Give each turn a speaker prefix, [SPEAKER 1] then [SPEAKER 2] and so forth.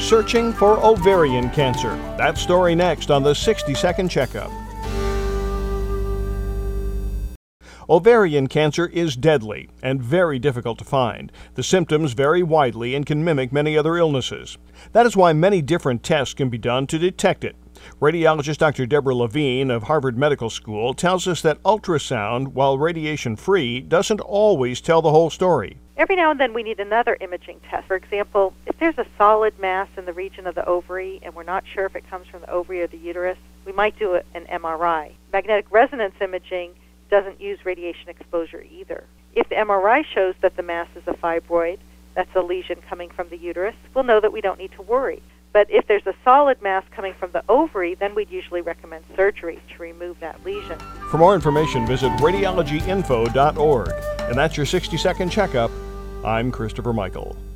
[SPEAKER 1] searching for ovarian cancer. That story next on the 60-Second Checkup. Ovarian cancer is deadly and very difficult to find. The symptoms vary widely and can mimic many other illnesses. That is why many different tests can be done to detect it. Radiologist Dr. Deborah Levine of Harvard Medical School tells us that ultrasound, while radiation-free, doesn't always tell the whole story.
[SPEAKER 2] Every now and then we need another imaging test. For example, if there's a solid mass in the region of the ovary and we're not sure if it comes from the ovary or the uterus, we might do an MRI. Magnetic resonance imaging doesn't use radiation exposure either. If the MRI shows that the mass is a fibroid, that's a lesion coming from the uterus, we'll know that we don't need to worry. But if there's a solid mass coming from the ovary, then we'd usually recommend surgery to remove that lesion.
[SPEAKER 1] For more information, visit radiologyinfo.org. And that's your 60-Second Checkup. I'm Christopher Michael.